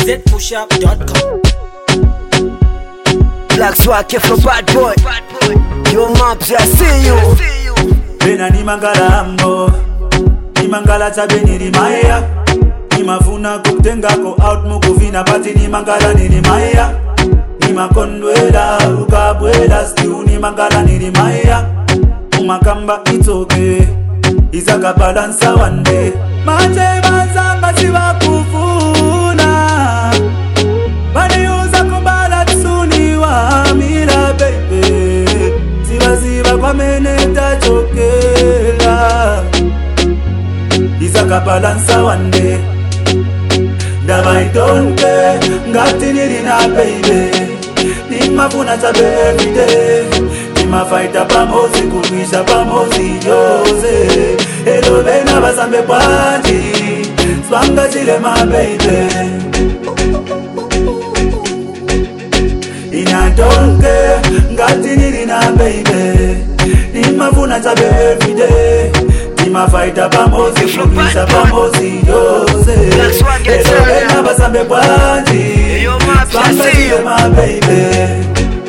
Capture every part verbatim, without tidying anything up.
z push up dot com. Black Swag from Bad Boy. Yo Maps, I see you. Bena ni mangala ambo, ni mangala chabe ni maya. Ni mafuna kutengako out mukuvina pati ni mangala ni maya. Ni makondwela ukabwela stew ni mangala ni maya. Umakamba it's okay, izaka balance one day. Manje bazanga siwa kufuna, bani uza kumbala tsuni wa mila baby. Siwa siwa kwa meneta chokela, izaka balance one day. Daba idonke, ngati nili na baby. Ni mafuna chabe everyday. Ni mafaita pamozi, kumisha pamozi yoze. Elo bena basambe pati, swanga chile my baby. Inadonke, ngati nili na baby. Ni mafuna chabe everyday. Ni mafaita pamozi, kumisha pamozi yoze. Elo bena basambe pati, swanga chile my baby.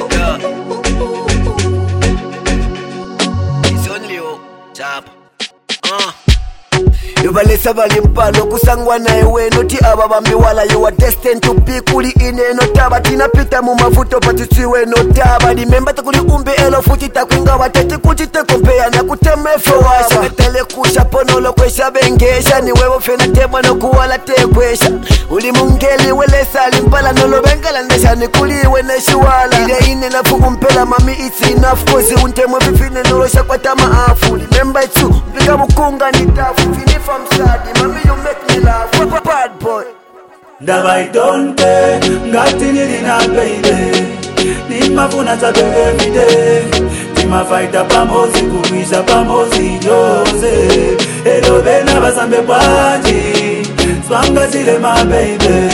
Yobalesa bali mpano kusangwa na ewe noti aba bambi wala you are destined to be kuli ine no taba tina pita mu mavuto patisiwe no taba remember takuli umbe elo futi takwinga watete kuchite kompea na kuteme fowasa metele kusha ponolo kwesha bengesha ni wewe fena tema no kuwala tekwesha uli mungeli wele sali mpala nolo bengala ndesha ni kuliwe na shuwala ile ine na fuku mpela mami it's enough cause untemwe vifine nolosha kwa tama afu remember it's you mpika mukunga ni tafu finifa I'm sad, mommy you make me laugh. What a bad boy. Daba idonke, ngati nili na baby. Ni mafuna chabe everyday. Ni mafaita pamozi, kumisha pamozi yoze. Elo bena basambe pati, swanga chile my baby.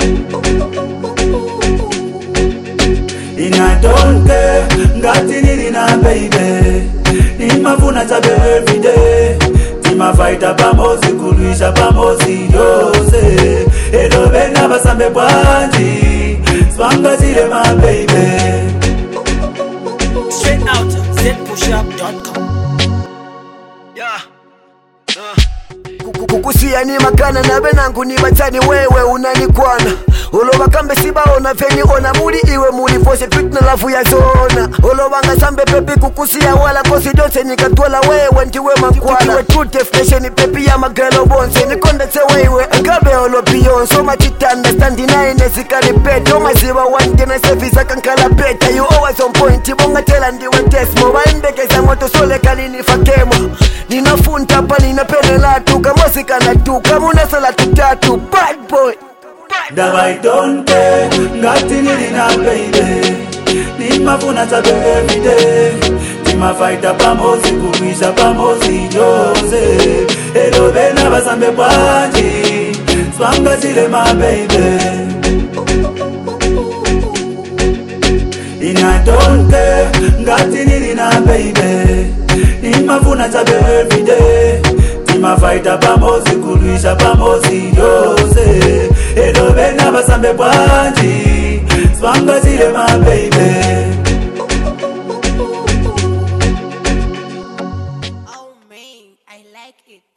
Inadonke, ngati nili na baby. Ni mafuna chabe everyday. Mafaita pamozi, kulisha pamozi yoze. Elo bena basambe pati, swanga chile my baby. Straight out z push up dot com. Yeah. Uh. Kukusia ni makana na benangu ni bachani wewe unanikwana. Oloba kambe sibaona feni ona muli iwe muli fose tweet na lafu ya zona. Oloba nga sambe pepi kukusia wala kosi donse nikatwala wewe ntiwe mankwana. Kiwe true definition pepi ya magelo bonse nikonde se wewe agabe olo Beyonce. Ma chita understand ina inesikali peto maziwa wanje na sefisa kankala beta. You always on point ibonga tela ndiwe tesmo. Waimbekeza moto sole kalini fakemo. Ninafunta pa nina penela tu kamosi kana tu kamuna sala tutatu bad boy. Daba idonke, ngati nili na baby. Ni mafuna chabe everyday. Ni mafaita pamozi, kumisha pamozi yoze. Elo bena basambe pati, swanga chile my baby. Inadonke, ngati nili na baby. Ni mafuna chabe everyday. Ni mafaita pamozi, kulisha pamozi yoze. Elo bena basambe pati, swanga chile my baby. Oh man, I like it.